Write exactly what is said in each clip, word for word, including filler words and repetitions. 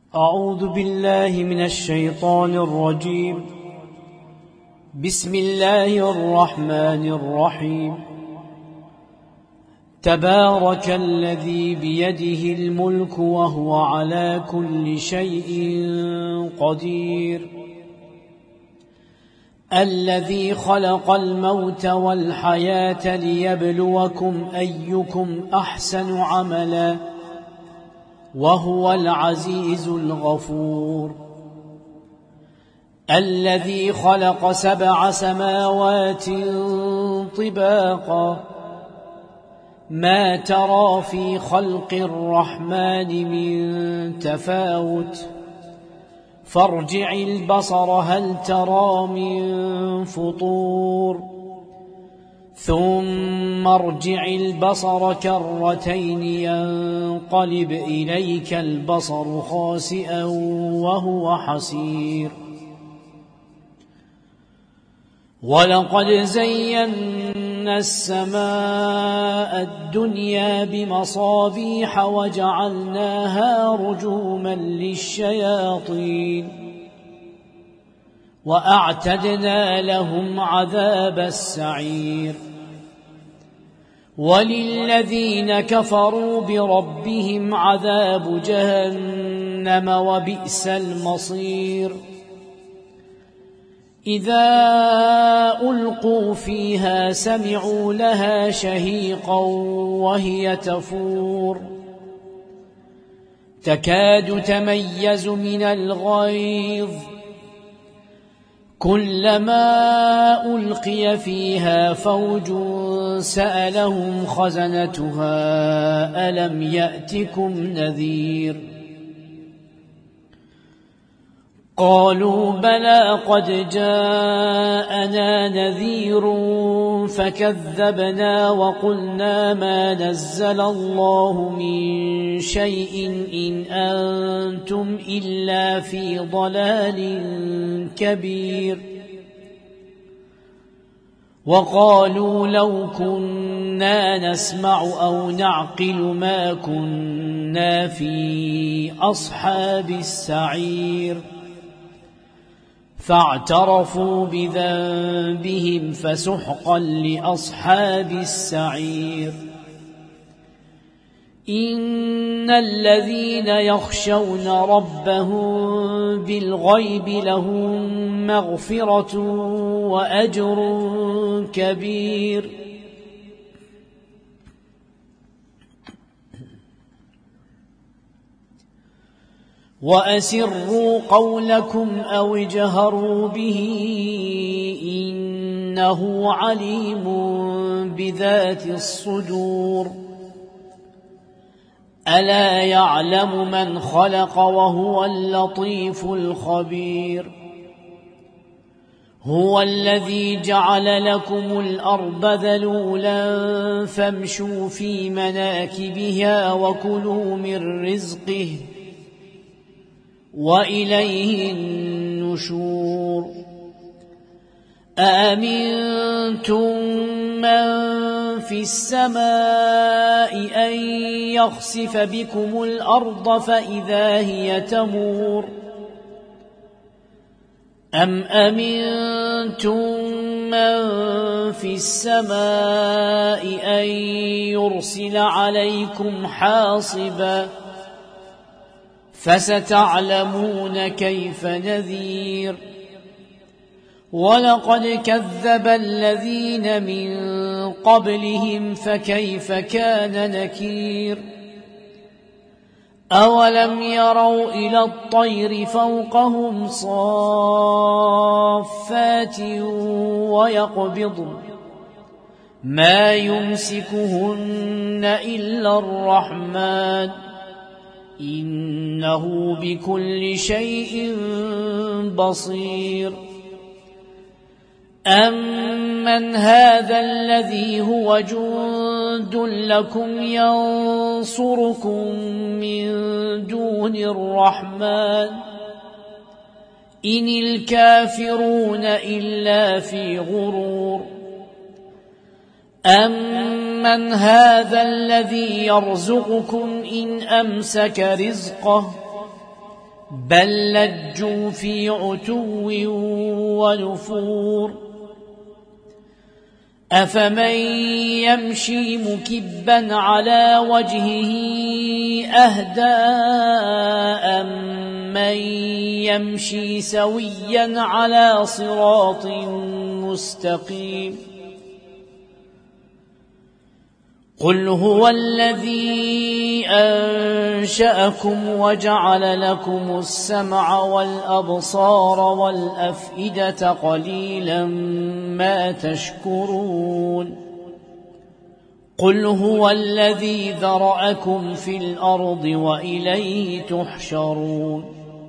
أعوذ بالله من الشيطان الرجيم. بسم الله الرحمن الرحيم. تبارك الذي بيده الملك وهو على كل شيء قدير، الذي خلق الموت والحياة ليبلوكم أيكم أحسن عملا وهو العزيز الغفور، الذي خلق سبع سماوات طباقا ما ترى في خلق الرحمن من تفاوت فارجع البصر هل ترى من فطور ثم ارجع البصر كرتين ينقلب إليك البصر خاسئا وهو حسير. ولقد زينا السماء الدنيا بمصابيح وجعلناها رجوما للشياطين وأعتدنا لهم عذاب السعير. وللذين كفروا بربهم عذاب جهنم وبئس المصير. إذا ألقوا فيها سمعوا لها شهيقا وهي تفور تكاد تميز من الغيظ كلما ألقي فيها فوج سألهم خزنتها ألم يأتكم نذير قالوا بلى قد جاءنا نذير فكذبنا وقلنا ما نزل الله من شيء إن أنتم إلا في ضلال كبير. وقالوا لو كنا نسمع أو نعقل ما كنا في أصحاب السعير فاعترفوا بذنبهم فسحقا لأصحاب السعير. إن الذين يخشون ربهم بالغيب لهم مغفرة وأجر كبير. وأسروا قولكم أو اجهروا به إنه عليم بذات الصدور. ألا يعلم من خلق وهو اللطيف الخبير. هو الذي جعل لكم الأرض ذلولا فامشوا في مناكبها وكلوا من رزقه وإليه النشور. أأمنتم من في السماء أن يخسف بكم الأرض فإذا هي تمور أم أمنتم من في السماء أن يرسل عليكم حاصبا فستعلمون كيف نذير. ولقد كذب الذين من قبلهم فكيف كان نكير. أولم يروا إلى الطير فوقهم صافات ويقبضن ما يمسكهن إلا الرحمن إنه بكل شيء بصير. أمن هذا الذي هو جند لكم ينصركم من دون الرحمن إن الكافرون إلا في غرور. أَمَّنْ هَذَا الَّذِي يَرْزُقُكُمْ إِنْ أَمْسَكَ رِزْقَهُ بل لجوا في عتو ونفور أفمن يمشي مكبا على وجهه أهدى أمن يمشي سويا على صراط مستقيم قل هو الذي أنشأكم وجعل لكم السمع والأبصار والأفئدة قليلا ما تشكرون قل هو الذي ذرأكم في الأرض وإليه تحشرون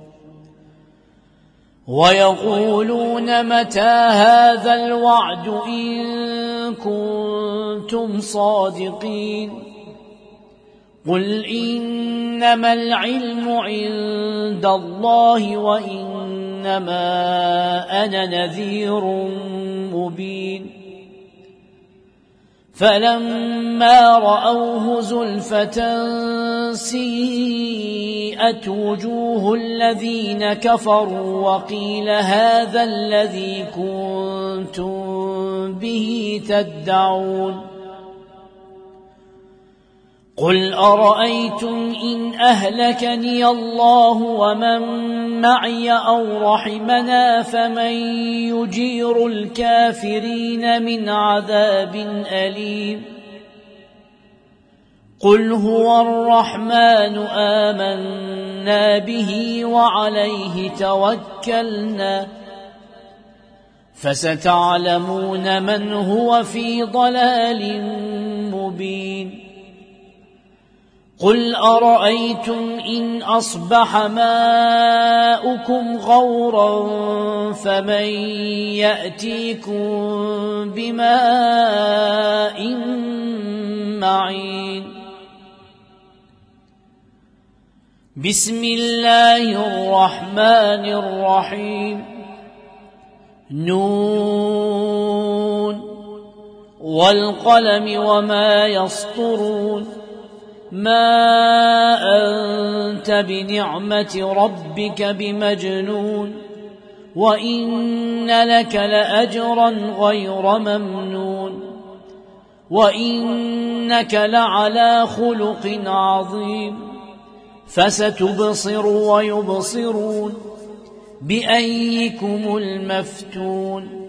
ويقولون متى هذا الوعد إن كنتم صادقين قل إنما العلم عند الله وإنما أنا نذير مبين فلما رأوه زلفة سيئت وجوه الذين كفروا وقيل هذا الذي كنتم به تدعون قل أرأيتم إن أهلكني الله ومن معي أو رحمنا فمن يجير الكافرين من عذاب أليم قل هو الرحمن آمنا به وعليه توكلنا فستعلمون من هو في ضلال مبين قل أرأيتم إن أصبح ماؤكم غورا فمن يأتيكم بماء معين بسم الله الرحمن الرحيم نون والقلم وما يسطرون ما أنت بنعمة ربك بمجنون وإن لك لأجرا غير ممنون وإنك لعلى خلق عظيم فستبصر ويبصرون بأيكم المفتون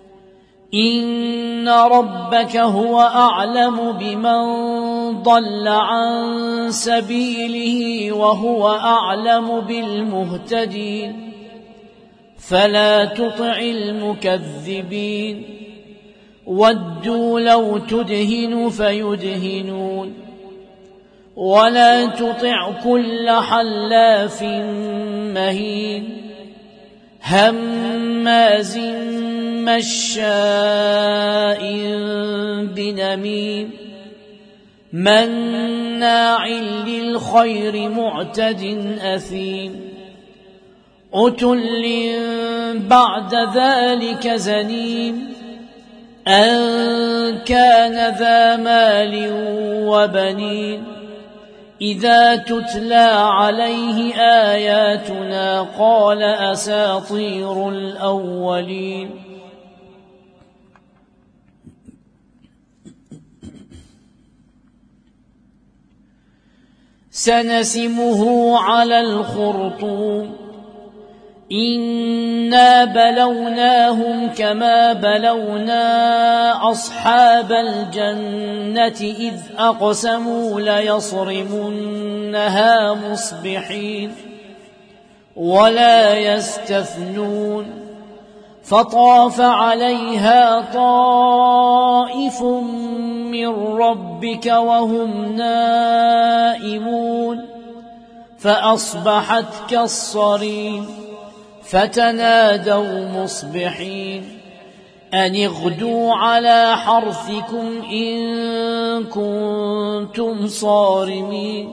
إن ربك هو أعلم بمن ضل عن سبيله وهو أعلم بالمهتدين فلا تطع المكذبين ودوا لو تدهن فيدهنون ولا تطع كل حلاف مهين هماز مشاء بنميم مناع للخير معتد أثيم عتل بعد ذلك زنيم أن كان ذا مال وبنين إذا تتلى عليه آياتنا قال أساطير الأولين سنسمه على الخرطوم إنا بلوناهم كما بلونا أصحاب الجنة إذ أقسموا ليصرمنها مصبحين ولا يستثنون فطاف عليها طائف من ربك وهم نائمون فأصبحت كالصريم فتنادوا مصبحين أن اغدوا على حرثكم إن كنتم صارمين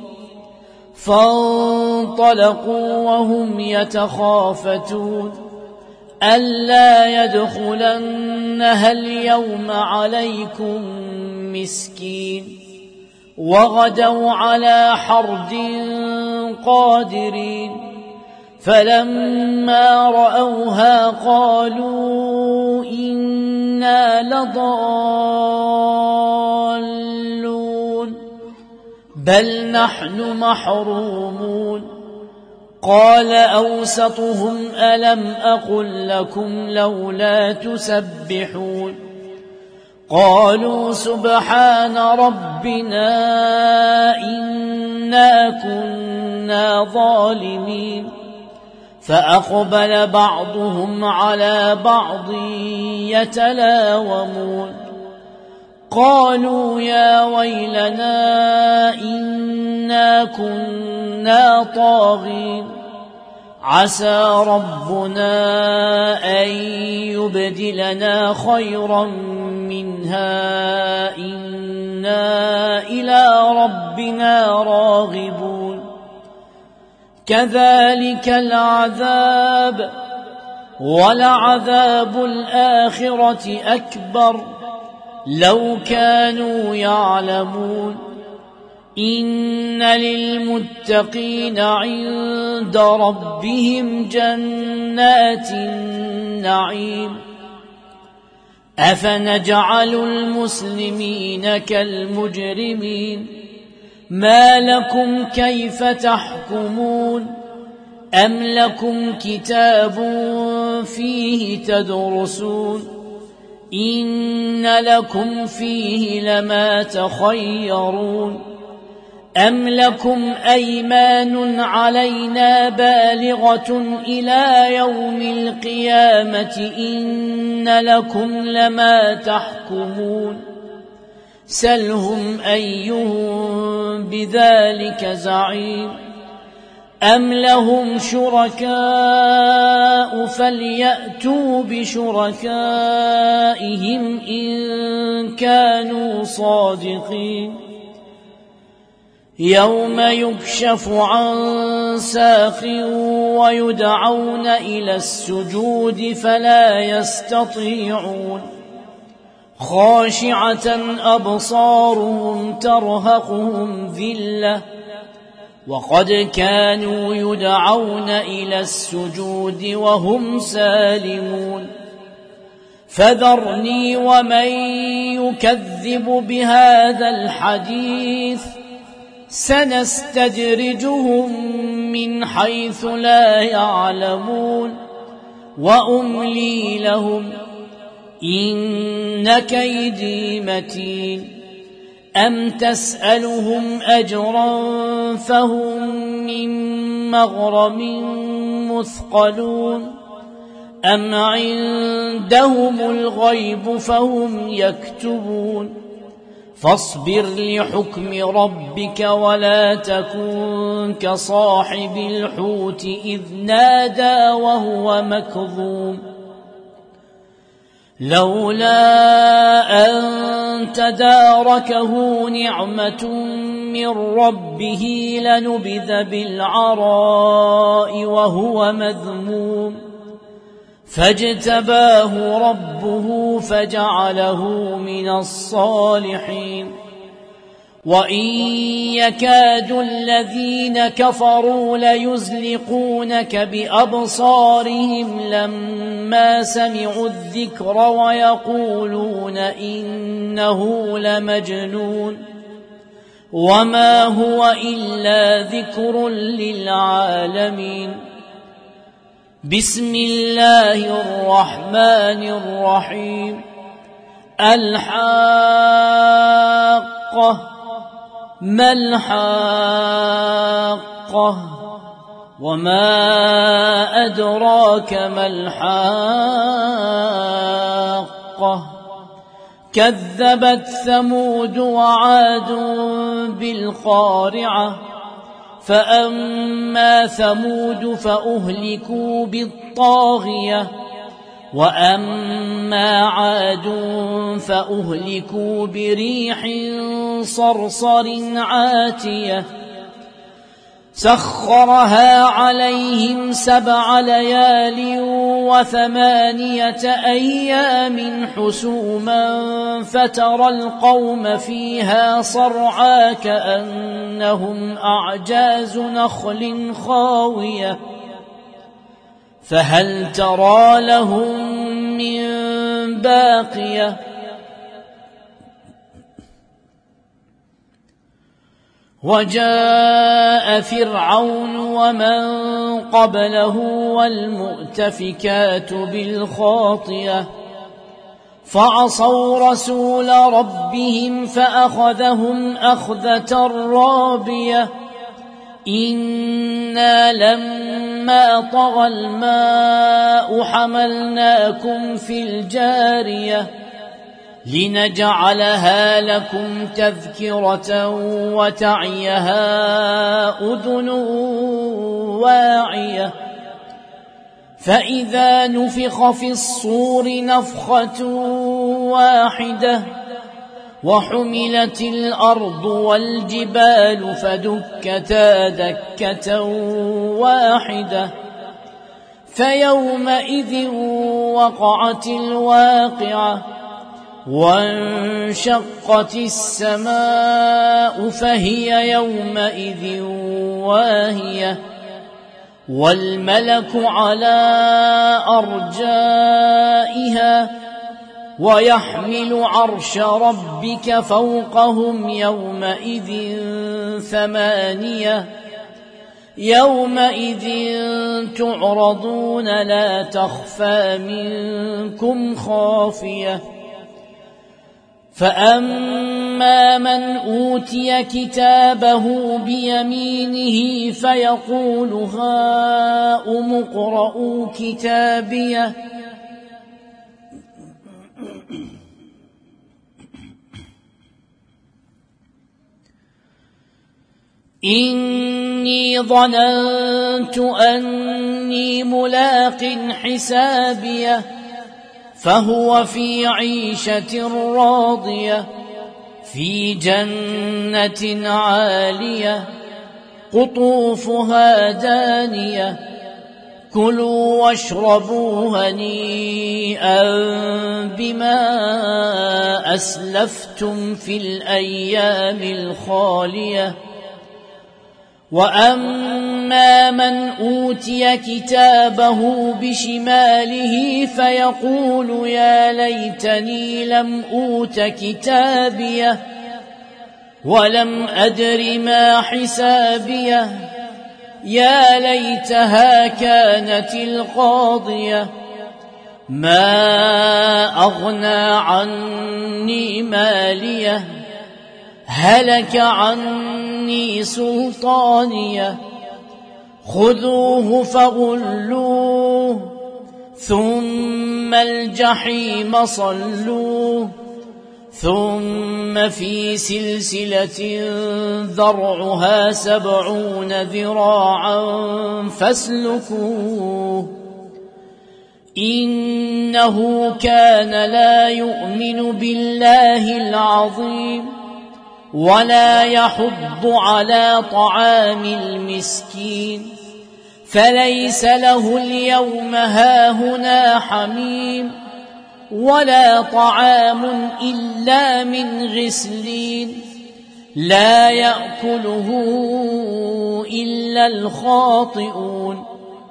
فانطلقوا وهم يتخافتون ألا يدخلنها اليوم عليكم مسكين وغدوا على حرد قادرين فلما رأوها قالوا إنا لضالون بل نحن محرومون قال أوسطهم ألم أقل لكم لولا تسبحون قالوا سبحان ربنا إنا كنا ظالمين فأقبل بعضهم على بعض يتلاومون قالوا يا ويلنا إنا كنا طاغين عسى ربنا أن يبدلنا خيرا منها إنا إلى ربنا راغبون كذلك العذاب ولعذاب الآخرة أكبر لو كانوا يعلمون إن للمتقين عند ربهم جنات النعيم أفنجعل المسلمين كالمجرمين ما لكم كيف تحكمون أم لكم كتاب فيه تدرسون إن لكم فيه لما تخيرون أم لكم أيمان علينا بالغة إلى يوم القيامة إن لكم لما تحكمون سلهم أيهم بذلك زعيم أم لهم شركاء فليأتوا بشركائهم إن كانوا صادقين يوم يكشف عن ساق ويدعون إلى السجود فلا يستطيعون خاشعة أبصارهم ترهقهم ذلة وقد كانوا يدعون إلى السجود وهم سالمون فذرني ومن يكذب بهذا الحديث سنستدرجهم من حيث لا يعلمون وأملي لهم إن كيدي متين أم تسألهم أجرا فهم من مغرم مثقلون أم عندهم الغيب فهم يكتبون فاصبر لحكم ربك ولا تكن كصاحب الحوت إذ نادى وهو مكظوم لولا أن تداركه نعمة من ربه لنبذ بالعراء وهو مذموم فاجتباه ربه فجعله من الصالحين وإن يكاد الذين كفروا ليزلقونك بأبصارهم لما سمعوا الذكر ويقولون إنه لمجنون وما هو إلا ذكر للعالمين بسم الله الرحمن الرحيم الحاقة ما الحاقة وما أدراك ما الحاقة كذبت ثمود وعاد بالقارعة فأما ثمود فأهلكوا بالطاغية وأما عاد فأهلكوا بريح صرصر عاتية سخرها عليهم سبع ليال وثمانية أيام حسوما فترى القوم فيها صرعى كأنهم أعجاز نخل خاوية فهل ترى لهم من باقية وجاء فرعون ومن قبله والمؤتفكات بالخاطئة فعصوا رسول ربهم فأخذهم أخذة رابية إنا لما طغى الماء حملناكم في الجارية لنجعلها لكم تذكرة وتعيها أذن واعية فإذا نفخ في الصور نفخة واحدة وحملت الأرض والجبال فدكتا دكة واحدة فيومئذ وقعت الواقعة وانشقت السماء فهي يومئذ واهية والملك على أرجائها ويحمل عرش ربك فوقهم يومئذ ثمانية يومئذ تعرضون لا تخفى منكم خافية فأما من أوتي كتابه بيمينه فيقول هاؤم اقرءوا كتابيه إني ظننت أني ملاق حسابيه فهو في عيشة راضية في جنة عالية قطوفها دانية كلوا واشربوا هنيئا بما أسلفتم في الأيام الخالية وأما من أوتي كتابه بشماله فيقول يا ليتني لم أوت كتابيه ولم أدر ما حسابيه يا ليتها كانت القاضية ما أغنى عني ماليه هلك عني سلطانيه خذوه فغلوه ثم الجحيم صلوه ثم في سلسلة ذرعها سبعون ذراعا فاسلكوه إنه كان لا يؤمن بالله العظيم ولا يحض على طعام المسكين فليس له اليوم هاهنا حميم ولا طعام إلا من غسلين لا يأكله إلا الخاطئون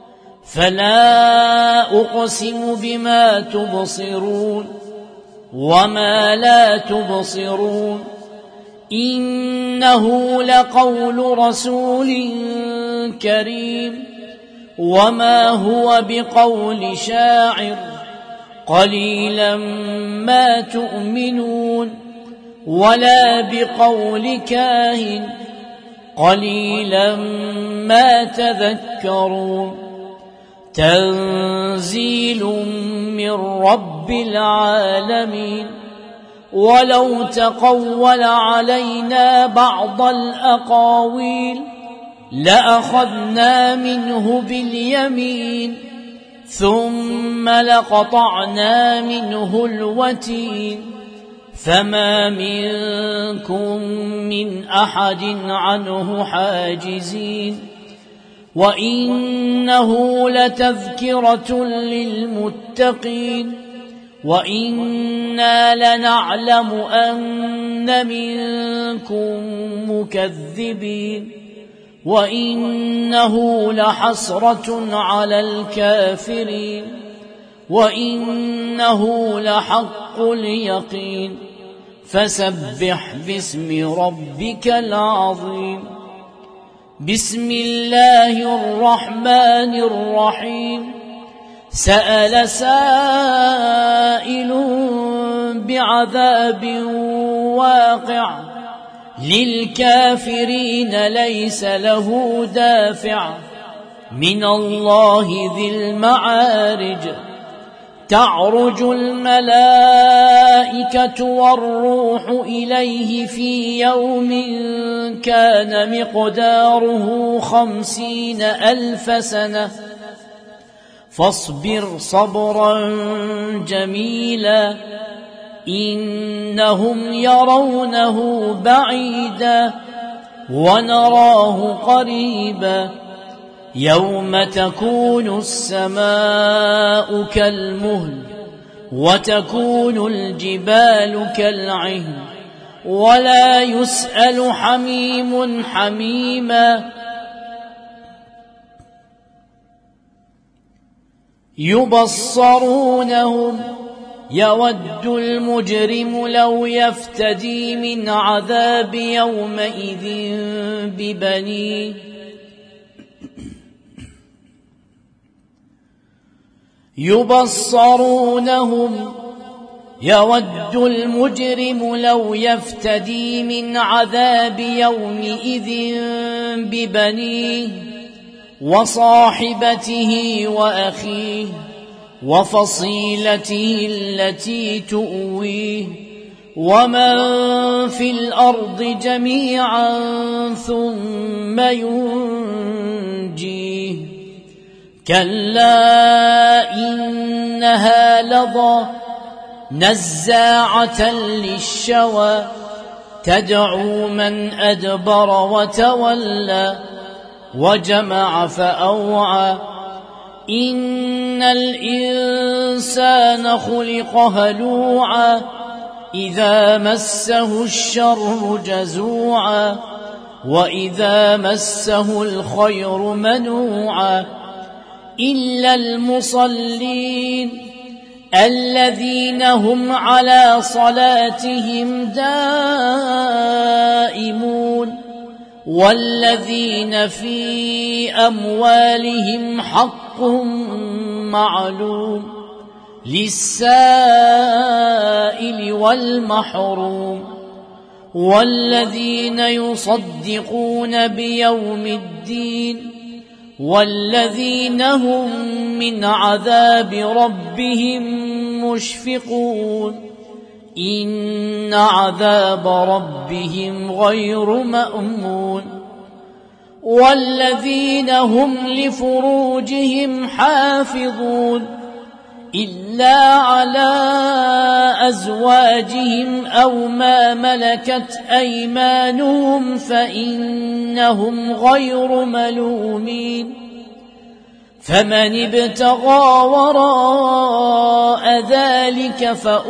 فلا أقسم بما تبصرون وما لا تبصرون إنه لقول رسول كريم وما هو بقول شاعر قليلا ما تؤمنون ولا بقول كاهن قليلا ما تذكرون تنزيل من رب العالمين ولو تقول علينا بعض الأقاويل لأخذنا منه باليمين ثم لقطعنا منه الوتين فما منكم من أحد عنه حاجزين وإنه لتذكرة للمتقين وإنا لنعلم أن منكم مكذبين وإنه لحسرة على الكافرين وإنه لحق اليقين فسبح باسم ربك العظيم. بسم الله الرحمن الرحيم. سأل سائل بعذاب واقع للكافرين ليس له دافع من الله ذي المعارج. تعرج الملائكة والروح إليه في يوم كان مقداره خمسين ألف سنة فاصبر صبرا جميلا إنهم يرونه بعيدا ونراه قريبا يوم تكون السماء كالمهل وتكون الجبال كالعهن ولا يسأل حميم حميما. يبصرونهم يود المجرم لو يفتدي من عذاب يومئذ ببنيه يبصرونهم يود المجرم لو يفتدي من عذاب يومئذ ببنيه وصاحبته وأخيه وفصيلته التي تؤويه ومن في الأرض جميعا ثم ينجيه. كلا إنها لظى نزاعة للشوى تدعو من أدبر وتولى وجمع فأوعى. إن الإنسان خلق هلوعا إذا مسه الشر جزوعا وإذا مسه الخير منوعا إلا المصلين الذين هم على صلاتهم دائمون والذين في أموالهم حق معلوم للسائل والمحروم والذين يصدقون بيوم الدين والذين هم من عذاب ربهم مشفقون إن عذاب ربهم غير مأمون. والذين هم لفروجهم حافظون إلا على أزواجهم أو ما ملكت أيمانهم فإنهم غير ملومين. فمن ابتغى وراء ذلك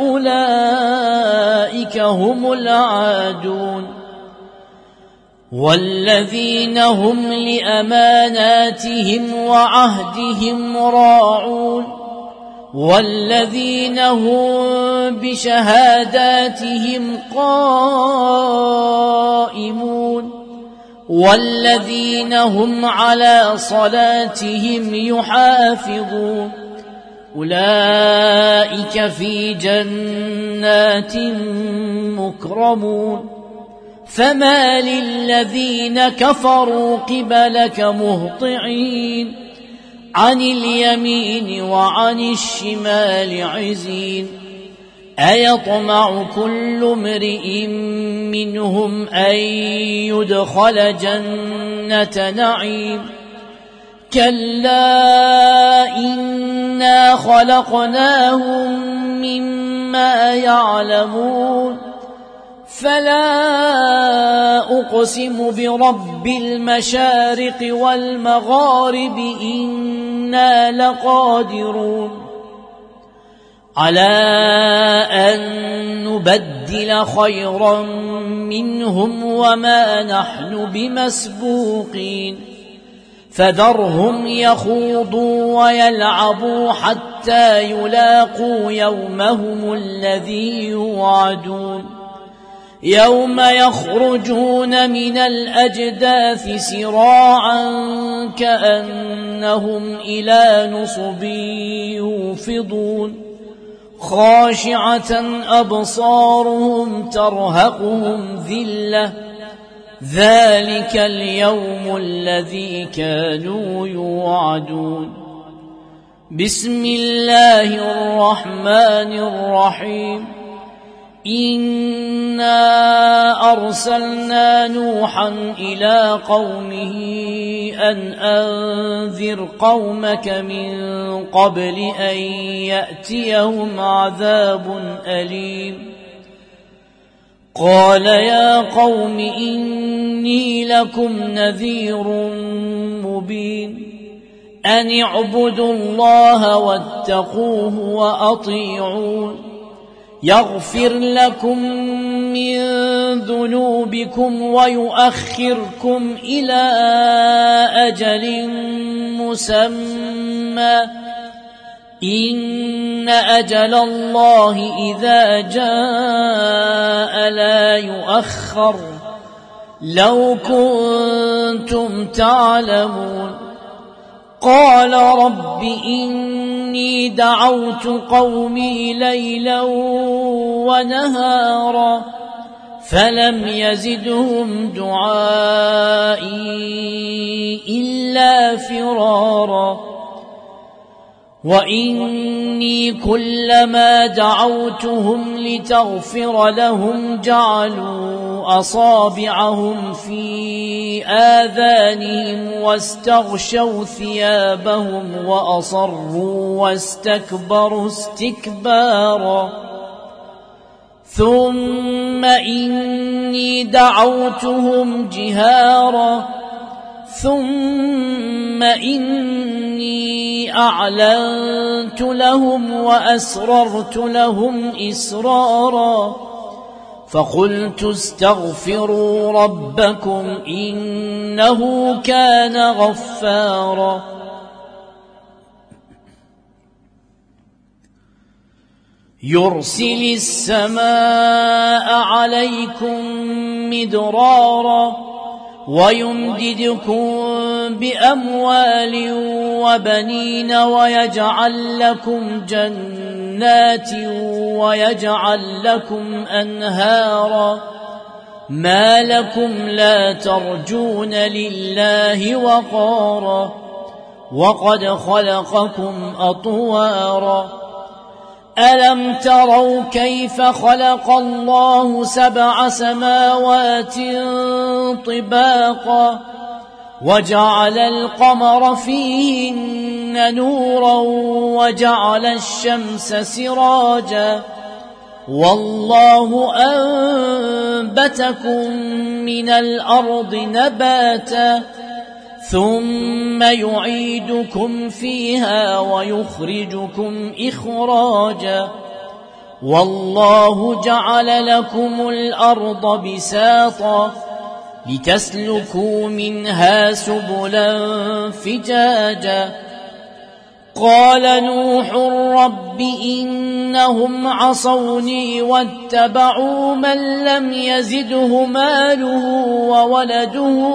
فأولئك هم العادون. والذين هم لأماناتهم وعهدهم راعون والذين هم بشهاداتهم قائمون والذين هم على صلاتهم يحافظون أولئك في جنات مكرمون. فما للذين كفروا قبلك مهطعين عن اليمين وعن الشمال عزين أيطمع كل امرئ منهم أن يدخل جنة نعيم كلا إنا خلقناهم مما يعلمون. فلا أقسم برب المشارق والمغارب إنا لقادرون على أن نبدل خيرا منهم وما نحن بمسبوقين فذرهم يخوضوا ويلعبوا حتى يلاقوا يومهم الذي يوعدون يوم يخرجون من الأجداث سراعا كأنهم إلى نصب يوفضون خاشعة أبصارهم ترهقهم ذلة ذلك اليوم الذي كانوا يوعدون بسم الله الرحمن الرحيم إنا أرسلنا نوحا إلى قومه أن أنذر قومك من قبل أن يأتيهم عذاب أليم قال يا قوم إني لكم نذير مبين أن اعبدوا الله واتقوه وأطيعون يغفر لكم من ذنوبكم ويؤخركم إلى أجل مسمى إن أجل الله إذا جاء لا يؤخر لو كنتم تعلمون قال رب إني دعوت قومي ليلا ونهارا فلم يزدهم دعائي إلا فرارا وإني كلما دعوتهم لتغفر لهم جعلوا أصابعهم في آذانهم واستغشوا ثيابهم وأصروا واستكبروا استكبارا ثم إني دعوتهم جهارا ثم إني أعلنت لهم وأسررت لهم إسرارا فقلت استغفروا ربكم إنه كان غفارا يرسل السماء عليكم مدرارا ويمددكم بأموال وبنين ويجعل لكم جنات ويجعل لكم أنهارا ما لكم لا ترجون لله وقارا وقد خلقكم أطوارا ألم تروا كيف خلق الله سبع سماوات طباقا وجعل القمر فيهن نورا وجعل الشمس سراجا والله أنبتكم من الأرض نباتا ثم يعيدكم فيها ويخرجكم إخراجا والله جعل لكم الأرض بساطا لتسلكوا منها سبلا فجاجا قال نوح رب إنهم عصوني واتبعوا من لم يزده ماله وولده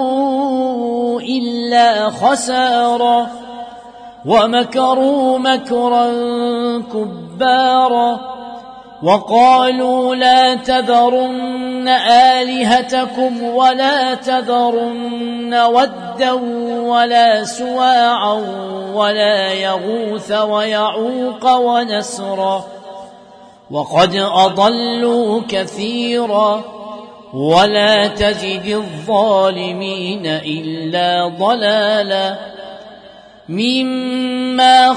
إلا خسارا ومكروا مكرا كبارا وقالوا لا تذرن آلهتكم ولا تذرن ودا ولا سواعا ولا يغوث ويعوق ونسرا وقد أضلوا كثيرا ولا تجد الظالمين إلا ضلالا مما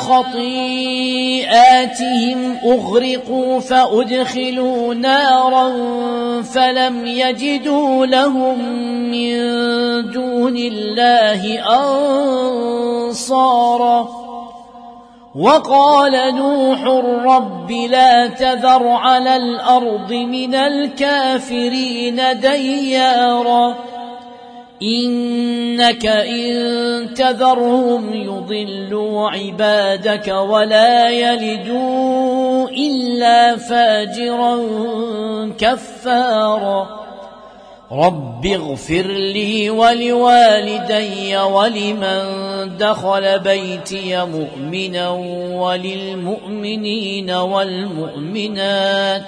خطيئاتهم أغرقوا فأدخلوا نارا فلم يجدوا لهم من دون الله أنصارا وقال نوح رب لا تذر على الأرض من الكافرين ديارا إنك إن تذرهم يضلوا عبادك ولا يلدوا إلا فاجرا كفارا رب اغفر لي ولوالدي ولمن دخل بيتي مؤمنا وللمؤمنين والمؤمنات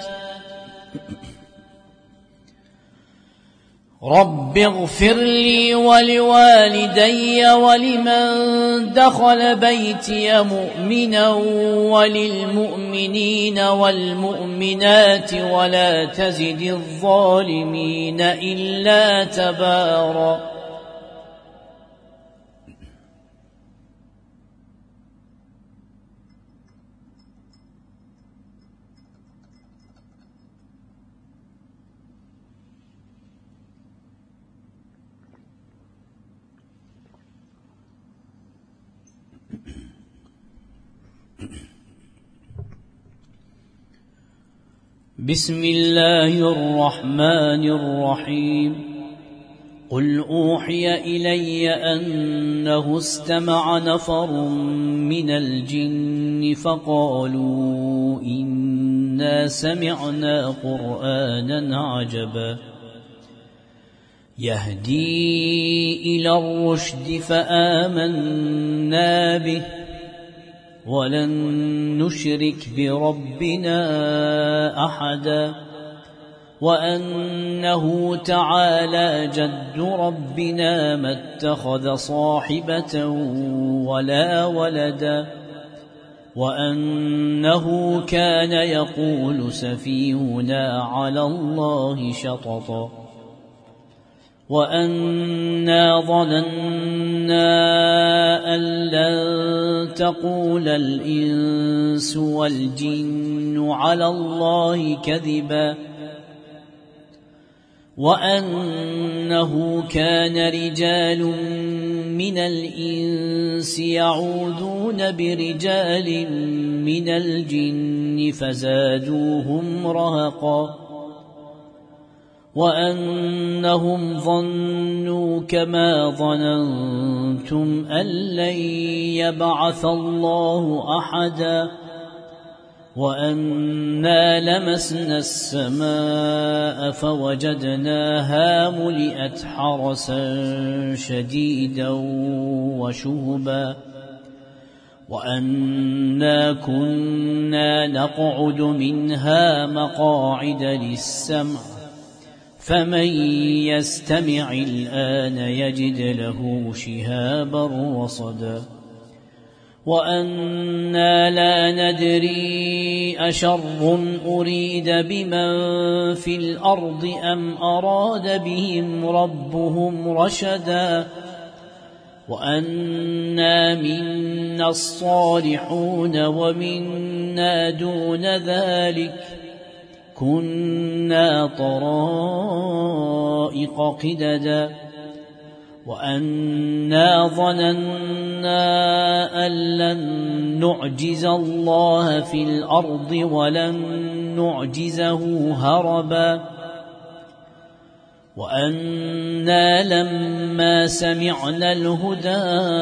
رب اغفر لي ولوالدي ولمن دخل بيتي مؤمنا وللمؤمنين والمؤمنات ولا تزد الظالمين إلا تبارا بسم الله الرحمن الرحيم قل أوحي إلي أنه استمع نفر من الجن فقالوا إنا سمعنا قرآنا عجبا يهدي إلى الرشد فآمنا به ولن نشرك بربنا أحدا وأنه تعالى جد ربنا ما اتخذ صاحبة ولا ولدا وأنه كان يقول سفيهنا على الله شططا وأنا ظننا أن لن تقول الإنس والجن على الله كذبا وأنه كان رجال من الإنس يعوذون برجال من الجن فزادوهم رهقا وأنهم ظنوا كما ظننتم أن لن يبعث الله أحدا وأنا لمسنا السماء فوجدناها ملئت حرسا شديدا وشهبا وأنا كنا نقعد منها مقاعد للسمع فمن يستمع الآن يجد له شهابا رصدا وأنا لا ندري أشر أريد بمن في الأرض أم أراد بهم ربهم رشدا وأنا منا الصالحون ومنا دون ذلك كنا طرائق قددا وأنا ظننا أن لن نعجز الله في الأرض ولن نعجزه هربا وأنا لما سمعنا الهدى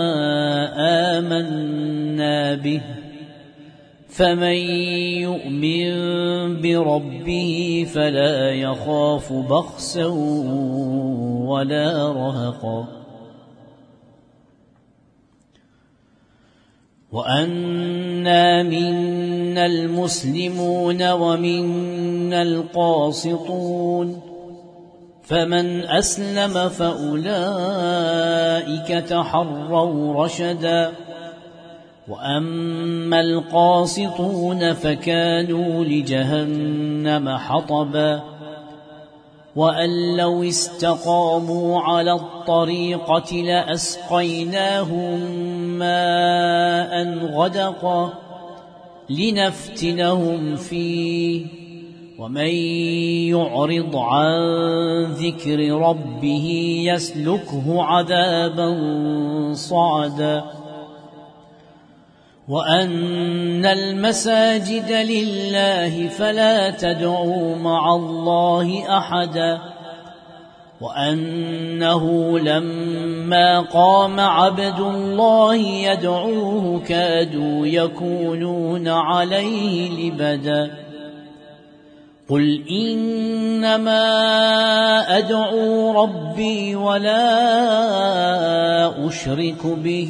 آمنا به فمن يؤمن بربه فلا يخاف بخسا ولا رهقا وأنا منا المسلمون ومنا القاسطون فمن أسلم فأولئك تحروا رشدا وأما القاسطون فكانوا لجهنم حطبا وأن لو استقاموا على الطريقة لأسقيناهم ماء غدقا لنفتنهم فيه ومن يعرض عن ذكر ربه يسلكه عذابا صعدا وأن المساجد لله فلا تدعوا مع الله أحدا وأنه لما قام عبد الله يدعوه كادوا يكونون عليه لبدا قل إنما أدعو ربي ولا أشرك به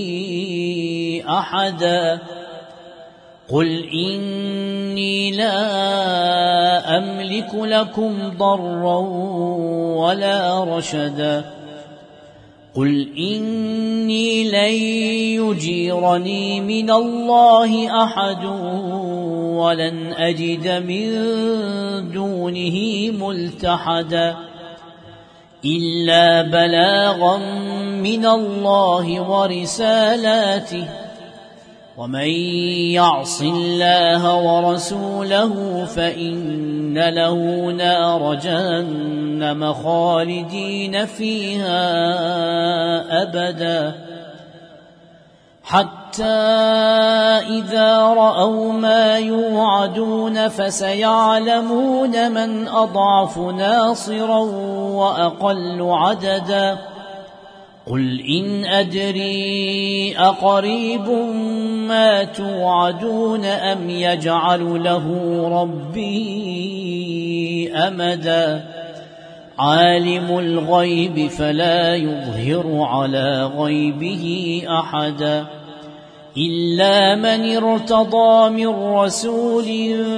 أحدا قل إني لا أملك لكم ضرا ولا رشدا قل إني لن يجيرني من الله أحد ولن أجد من دونه ملتحدا إلا بلاغا من الله ورسالاته ومن يعص الله ورسوله فإن له نار جهنم خالدين فيها أبدا حتى إذا رأوا ما يوعدون فسيعلمون من أضعف ناصرا وأقل عددا قل إن أدري أقريب ما توعدون أم يجعل له ربي أمدا عالم الغيب فلا يظهر على غيبه أحدا إلا من ارتضى من رسول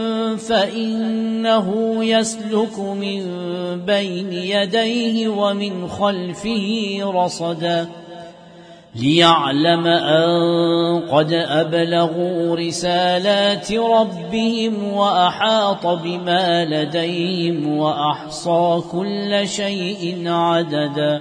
فإنه يسلك من بين يديه ومن خلفه رصدا ليعلم أن قد أبلغوا رسالات ربهم وأحاط بما لديهم وأحصى كل شيء عددا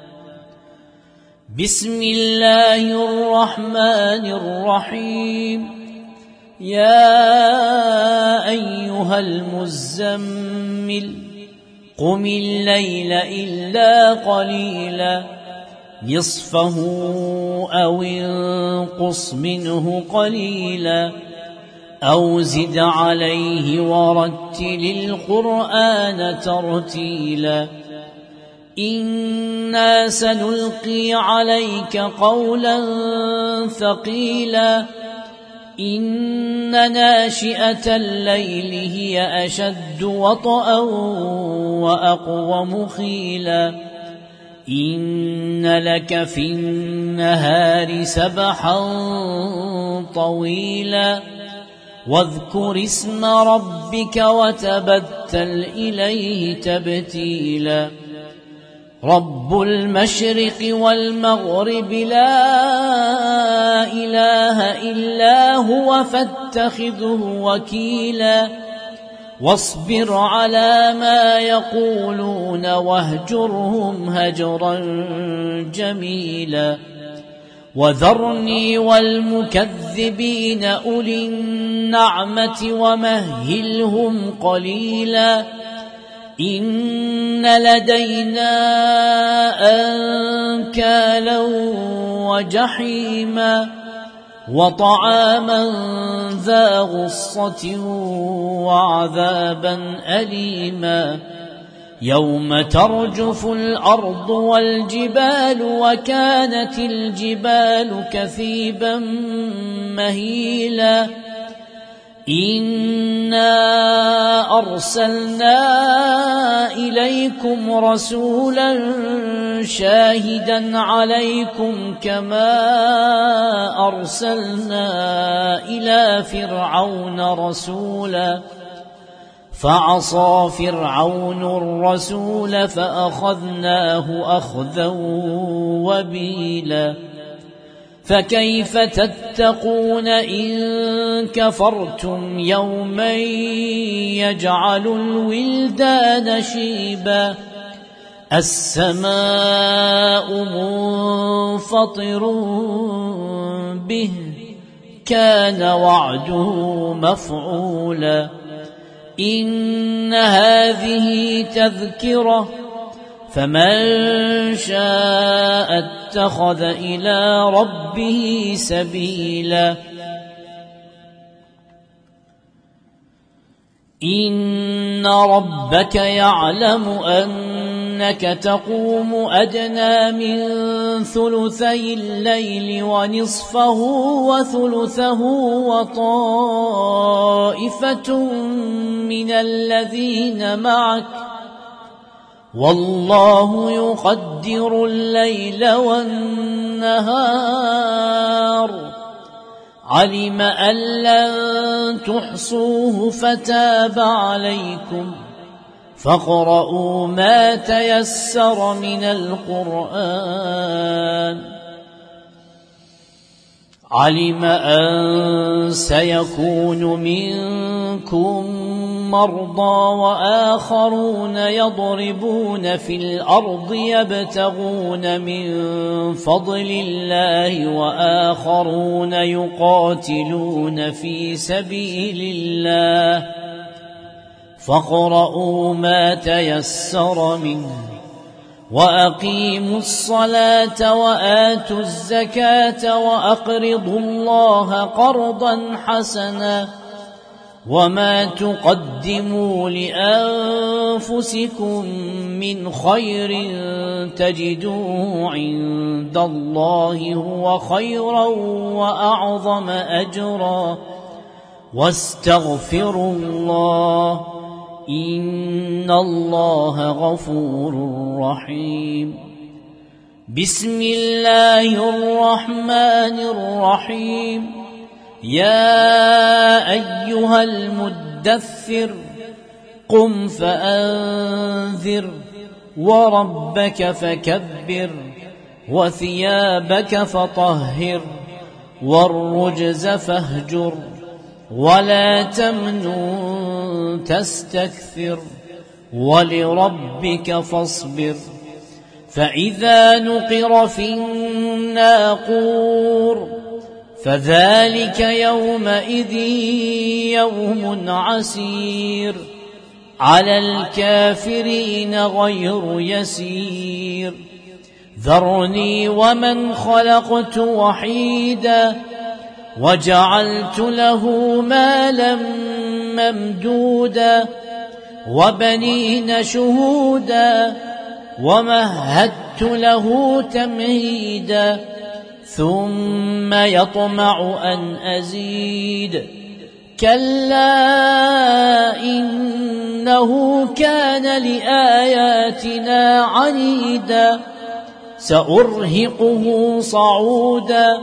بسم الله الرحمن الرحيم يا أيها المزمل قم الليل إلا قليلا نصفه أو انقص منه قليلا أو زد عليه ورتل القرآن ترتيلا إنا سنلقي عليك قولا ثقيلا إن ناشئة الليل هي أشد وطئا وأقوم خيلا إن لك في النهار سبحا طويلا واذكر اسم ربك وتبتل إليه تبتيلا رب المشرق والمغرب لا إله إلا هو فاتخذه وكيلا واصبر على ما يقولون واهجرهم هجرا جميلا وذرني والمكذبين أولي النعمة ومهلهم قليلا إن لدينا أنكالا وجحيما وطعاما ذا غصة وعذابا أليما يوم ترجف الأرض والجبال وكانت الجبال كثيبا مهيلا إنا أرسلنا إليكم رسولا شاهدا عليكم كما أرسلنا إلى فرعون رسولا فعصى فرعون الرسول فأخذناه أخذا وبيلا فكيف تتقون إن كفرتم يوما يجعل الولدان شيبا السماء منفطر به كان وعده مفعولا إن هذه تذكرة فمن شاء اتخذ إلى ربه سبيلا إن ربك يعلم أنك تقوم أدنى من ثلثي الليل ونصفه وثلثه وطائفة من الذين معك والله يقدر الليل والنهار علم أن لن تحصوه فتاب عليكم فاقرؤوا ما تيسر من القرآن علم أن سيكون منكم مرضى وآخرون يضربون في الأرض يبتغون من فضل الله وآخرون يقاتلون في سبيل الله فاقرؤوا ما تيسر منه وأقيموا الصلاة وآتوا الزكاة وأقرضوا الله قرضا حسنا وما تقدموا لأنفسكم من خير تجدوه عند الله هو خيرا وأعظم أجرا واستغفروا الله إن الله غفور رحيم بسم الله الرحمن الرحيم يا أيها المدثر قم فأنذر وربك فكبر وثيابك فطهر والرجز فاهجر ولا تمنن تستكثر ولربك فاصبر فإذا نقر في الناقور فذلك يومئذ يوم عسير على الكافرين غير يسير ذرني ومن خلقت وحيدا وجعلت له مالا ممدودا وبنين شهودا ومهدت له تمهيدا ثم يطمع أن أزيد كلا إنه كان لآياتنا عنيدا سأرهقه صعودا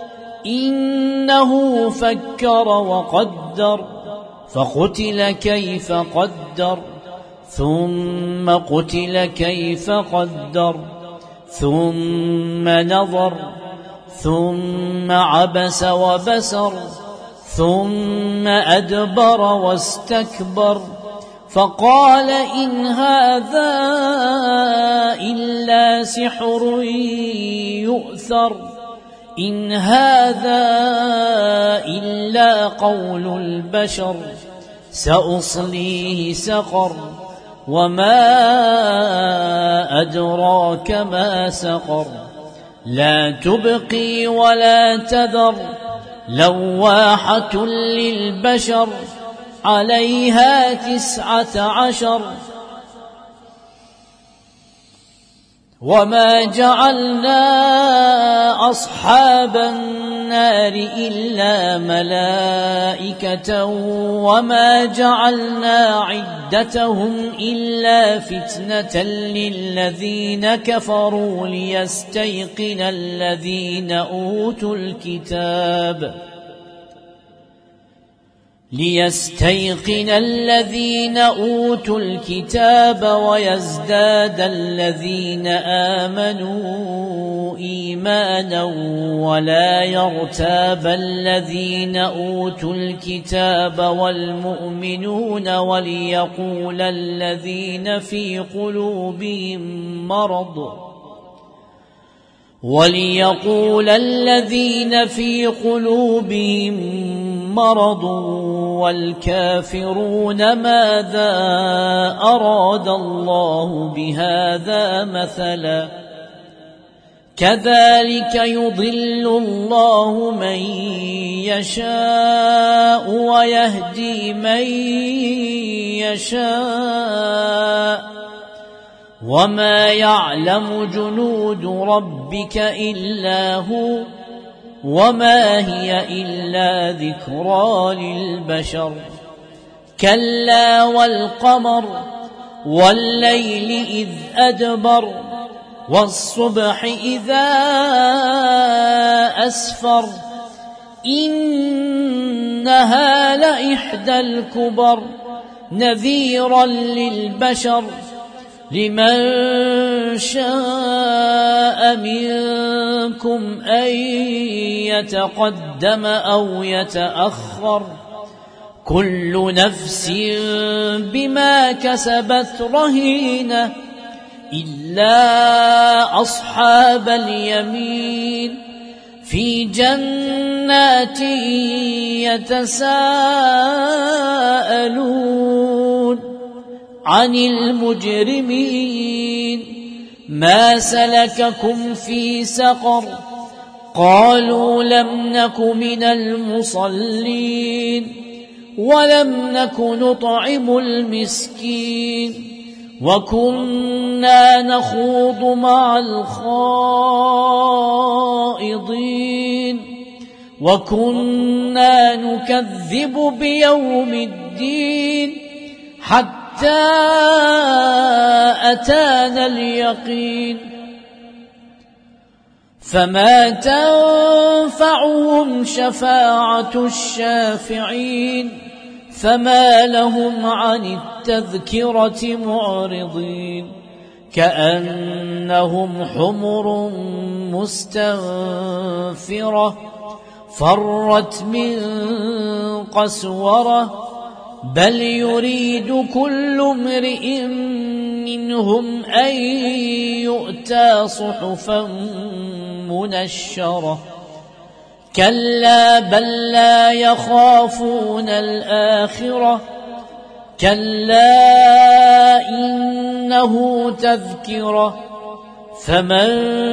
إنه فكر وقدر فقتل كيف قدر ثم قتل كيف قدر ثم نظر ثم عبس وبسر ثم أدبر واستكبر فقال إن هذا إلا سحر يؤثر إن هذا إلا قول البشر سأصليه سقر وما أدراك ما سقر لا تبقي ولا تذر لواحة للبشر عليها تسعة عشر وما جعلنا أصحاب النار إلا ملائكة وما جعلنا عدتهم إلا فتنة للذين كفروا ليستيقن الذين أوتوا الكتاب ليستيقن الذين أوتوا الكتاب ويزداد الذين آمنوا إيمانا ولا يرتاب الذين أوتوا الكتاب والمؤمنون وليقول الذين في قلوبهم مرض وليقول الذين في قلوبهم مرض والكافرون ماذا أراد الله بهذا مثلا كذلك يضل الله من يشاء ويهدي من يشاء وما يعلم جنود ربك إلا هو وما هي إلا ذكرى للبشر كلا والقمر والليل إذ أدبر والصبح إذا أسفر إنها لإحدى الكبر نذيرا للبشر لمن شاء منكم أن يتقدم أو يتأخر كل نفس بما كسبت رهينة إلا أصحاب اليمين في جنات يتساءلون عن المجرمين ما سلككم في سقر قالوا لم نك من المصلين ولم نك نطعم المسكين وكنا نخوض مع الخائضين وكنا نكذب بيوم الدين حتى أتانا اليقين فما تنفعهم شفاعة الشافعين فما لهم عن التذكرة معرضين كأنهم حمر مستنفرة فرت من قسورة بل يريد كل امرئ منهم أن يؤتى صحفا منشرة كلا بل لا يخافون الآخرة كلا إنه تذكرة فمن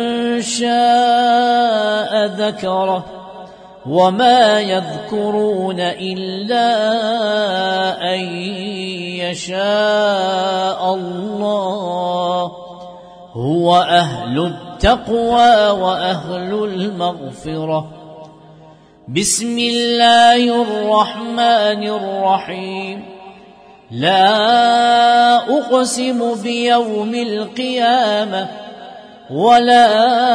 شاء ذكره وما يذكرون إلا أن يشاء الله هو أهل التقوى وأهل المغفرة بسم الله الرحمن الرحيم لا أقسم بيوم القيامة ولا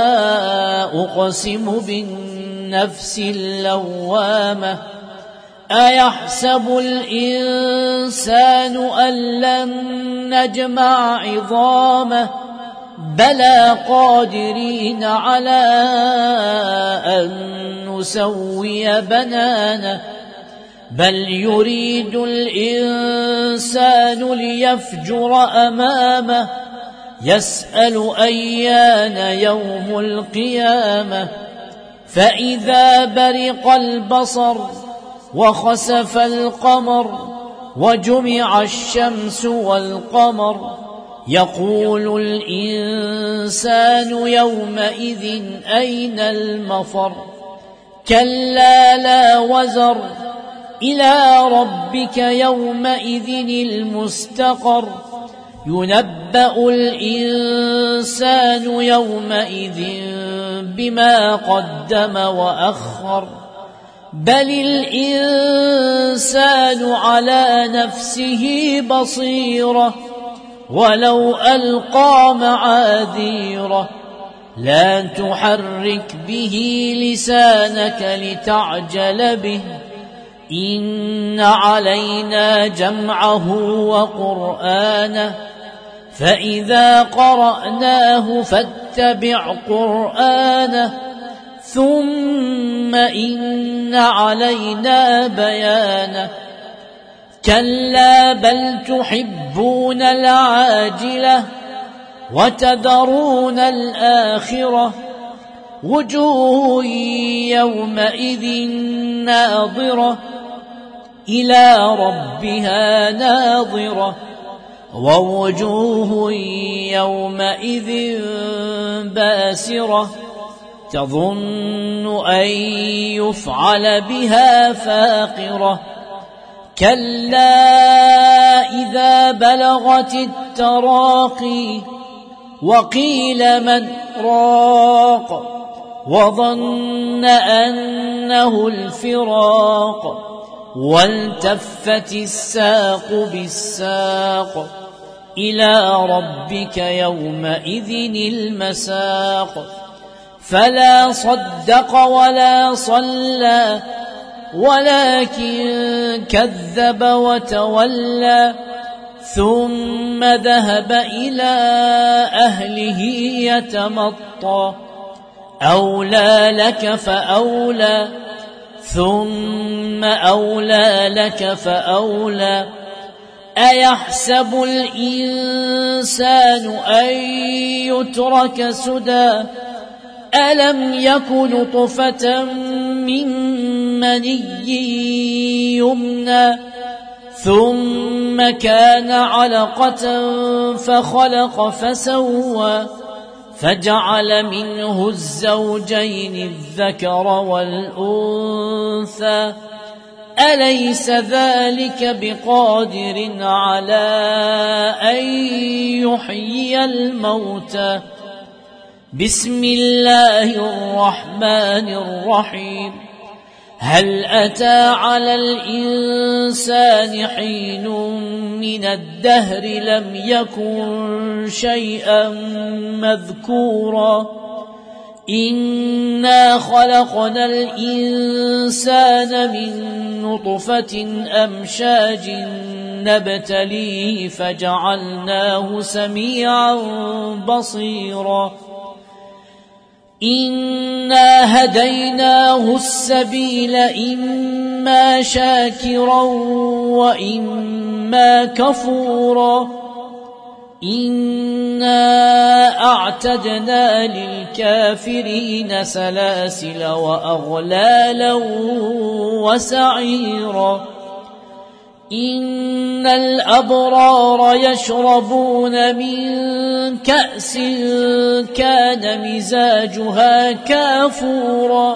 أقسم بالنفس اللوامة أيحسب الإنسان أن لن نجمع عظامه بلى قادرين على أن نسوي بنانه بل يريد الإنسان ليفجر أمامه يسأل أيان يوم القيامة فإذا برق البصر وخسف القمر وجمع الشمس والقمر يقول الإنسان يومئذ أين المفر كلا لا وزر إلى ربك يومئذ المستقر ينبأ الإنسان يومئذ بما قدم وأخر بل الإنسان على نفسه بصيرة ولو ألقى معاذيره لا تحرك به لسانك لتعجل به إن علينا جمعه وقرآنه فإذا قرأناه فاتبع قرآنه ثم إن علينا بيانه كلا بل تحبون العاجلة وتذرون الآخرة وجوه يومئذ ناظرة إلى ربها ناظرة ووجوه يومئذ باسرة تظن أن يفعل بها فاقرة كلا إذا بلغت التراقي وقيل من راق وظن أنه الفراق والتفت الساق بالساق إلى ربك يومئذ المساق فلا صدق ولا صلى ولكن كذب وتولى ثم ذهب إلى أهله يتمطى أولى لك فأولى ثم أولى لك فأولى أيحسب الإنسان أن يترك سدى ألم يك نطفة من مني يمنى ثم كان علقة فخلق فسوى فجعل منه الزوجين الذكر والأنثى أليس ذلك بقادر على أن يحيي الموتى بسم الله الرحمن الرحيم هل أتى على الإنسان حين من الدهر لم يكن شيئا مذكورا إنا خلقنا الإنسان من نطفة أمشاج نبتليه فجعلناه سميعا بصيرا إنا هديناه السبيل إما شاكرا وإما كفورا إنا أعتدنا للكافرين سلاسل وأغلالا وسعيرا إن الأبرار يشربون من كأس كان مزاجها كافورا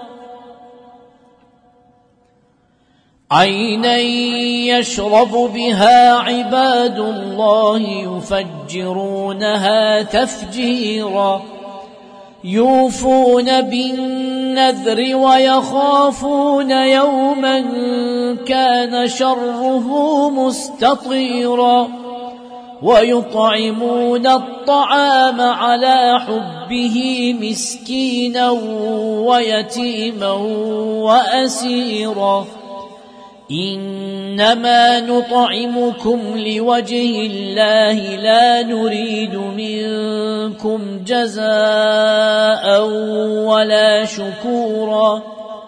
عينا يشرب بها عباد الله يفجرونها تفجيرا يوفون بالنذر ويخافون يوما كان شره مستطيرا ويطعمون الطعام على حبه مسكينا ويتيما وأسيرا إنما نطعمكم لوجه الله لا نريد منكم جزاء ولا شكورا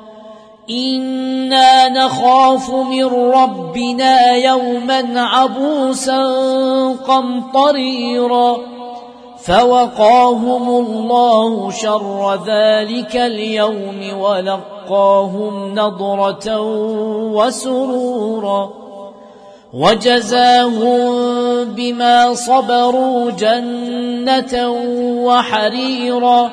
إنا نخاف من ربنا يوما عبوسا قمطريرا فوقاهم الله شر ذلك اليوم ولقاهم نضرة وسرورا وجزاهم بما صبروا جنة وحريرا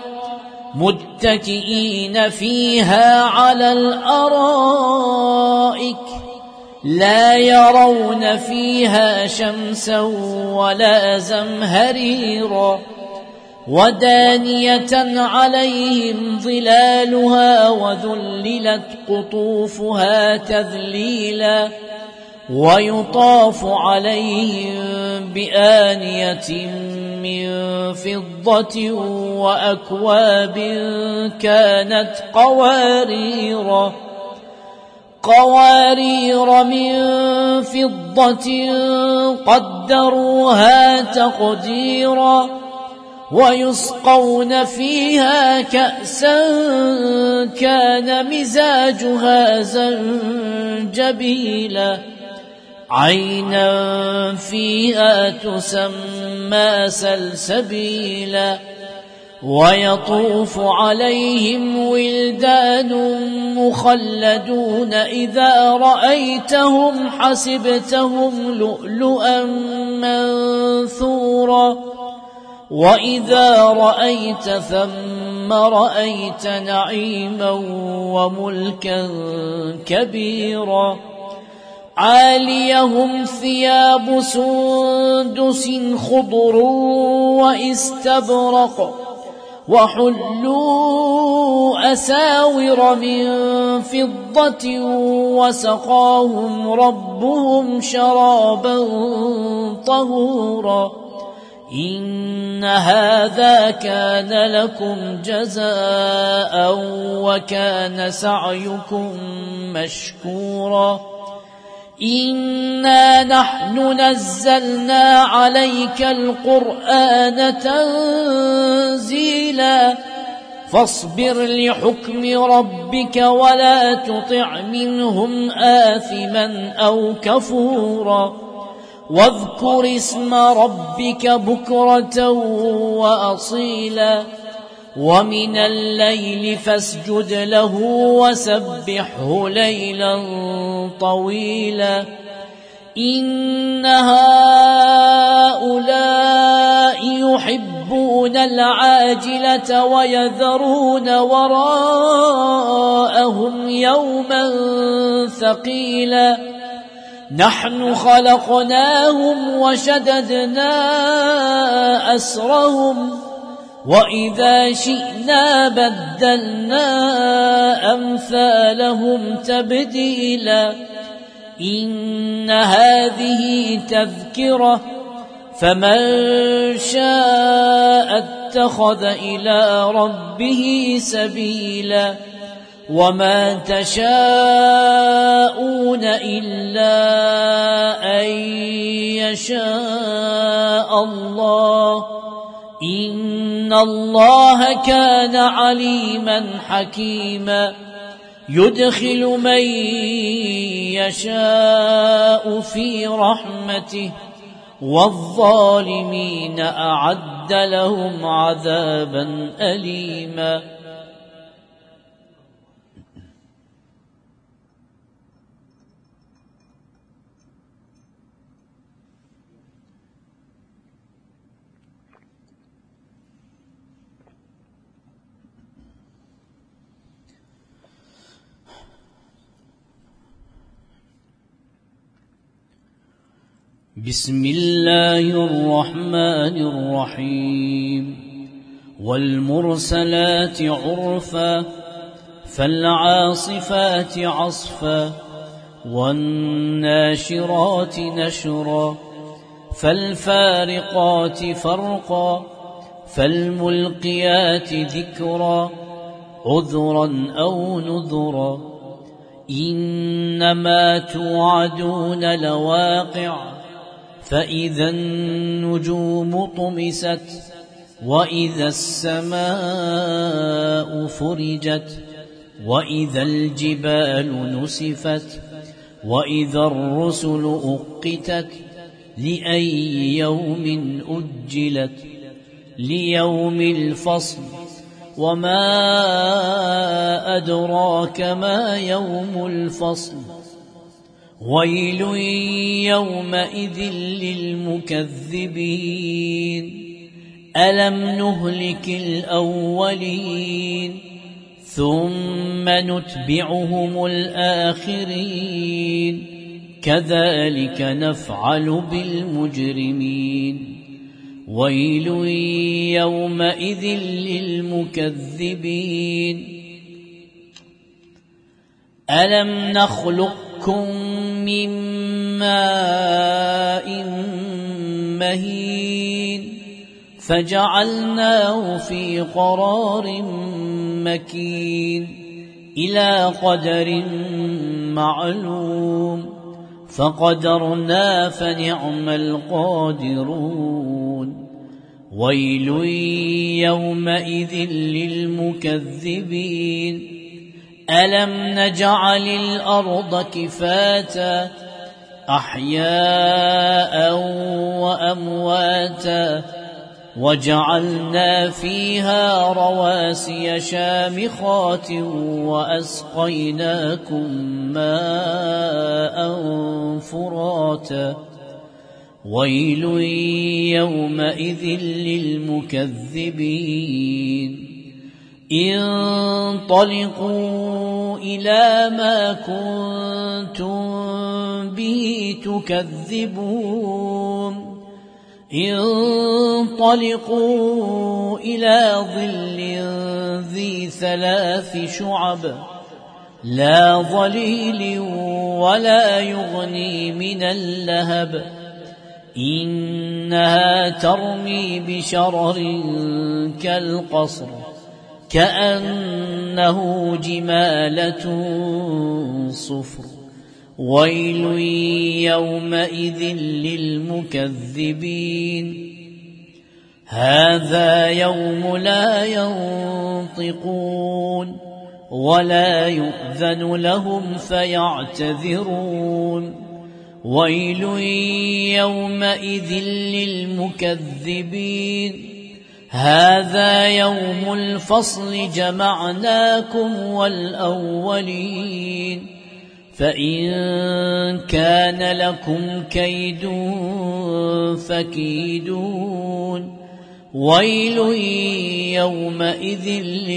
متكئين فيها على الأرائك لا يرون فيها شمسا ولا زمهريرا ودانية عليهم ظلالها وذللت قطوفها تذليلا ويطاف عليهم بآنية من فضة وأكواب كانت قواريرا قوارير من فضة قدروها تقديرا ويسقون فيها كأسا كان مزاجها زنجبيلا عينا فيها تسمى سلسبيلا ويطوف عليهم ولدان مخلدون إذا رأيتهم حسبتهم لؤلؤا منثورا وإذا رأيت ثم رأيت نعيما وملكا كبيرا عاليهم ثياب سندس خضر واستبرق وحلوا أساور من فضة وسقاهم ربهم شرابا طهورا إن هذا كان لكم جزاء وكان سعيكم مشكورا إنا نحن نزلنا عليك القرآن تنزيلا فاصبر لحكم ربك ولا تطع منهم آثما أو كفورا واذكر اسم ربك بكرة وأصيلا ومن الليل فاسجد له وسبحه ليلا طويلا إن هؤلاء يحبون العاجلة ويذرون وراءهم يوما ثقيلا نحن خلقناهم وشددنا أسرهم وإذا شئنا بدلنا أمثالهم تبديلا إن هذه تذكرة فمن شاء اتخذ إلى ربه سبيلا وما تشاءون إلا أن يشاء الله إن الله كان عليما حكيما يدخل من يشاء في رحمته والظالمين أعد لهم عذابا أليما بسم الله الرحمن الرحيم والمرسلات عرفا فالعاصفات عصفا والناشرات نشرا فالفارقات فرقا فالملقيات ذكرا عذرا أو نذرا إنما توعدون لواقع فإذا النجوم طمست وإذا السماء فرجت وإذا الجبال نسفت وإذا الرسل أقتت لأي يوم أجلت ليوم الفصل وما أدراك ما يوم الفصل ويل يومئذ للمكذبين ألم نهلك الأولين ثم نتبعهم الآخرين كذلك نفعل بالمجرمين ويل يومئذ للمكذبين ألم نخلقكم من ماء مهين فجعلناه في قرار مكين إلى قدر معلوم فقدرنا فنعم القادرون ويل يومئذ للمكذبين ألم نجعل الأرض كفاتا أحياء وأمواتا وجعلنا فيها رواسي شامخات وأسقيناكم ماء فراتا ويل يومئذ للمكذبين انطلقوا إلى ما كنتم به تكذبون انطلقوا إلى ظل ذي ثلاث شعب لا ظليل ولا يغني من اللهب إنها ترمي بشرر كالقصر كأنه جمالة صفر ويل يومئذ للمكذبين هذا يوم لا ينطقون ولا يؤذن لهم فيعتذرون ويل يومئذ للمكذبين هذا يوم الفصل جمعناكم والأولين فإن كان لكم كيد فكيدون ويل يومئذ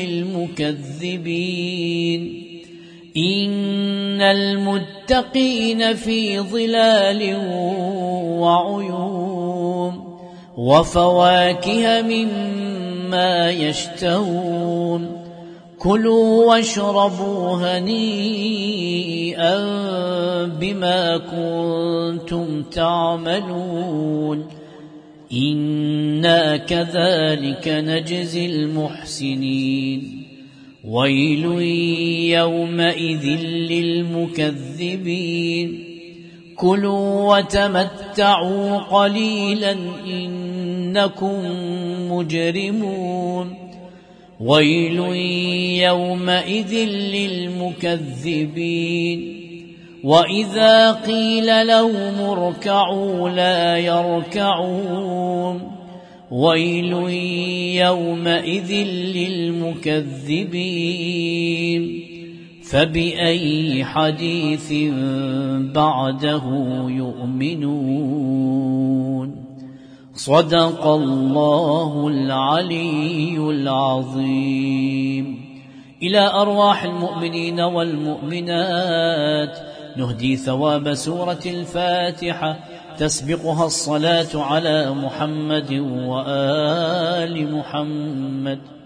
للمكذبين إن المتقين في ظلال وعيون وفواكه مما يشتهون كلوا واشربوا هنيئا بما كنتم تعملون إنا كذلك نجزي المحسنين ويل يومئذ للمكذبين كلوا وتمتعوا قليلا إنكم مجرمون ويل يومئذ للمكذبين وإذا قيل لهم اركعوا لا يركعون ويل يومئذ للمكذبين فبأي حديث بعده يؤمنون صدق الله العلي العظيم إلى أرواح المؤمنين والمؤمنات نهدي ثواب سورة الفاتحة تسبقها الصلاة على محمد وآل محمد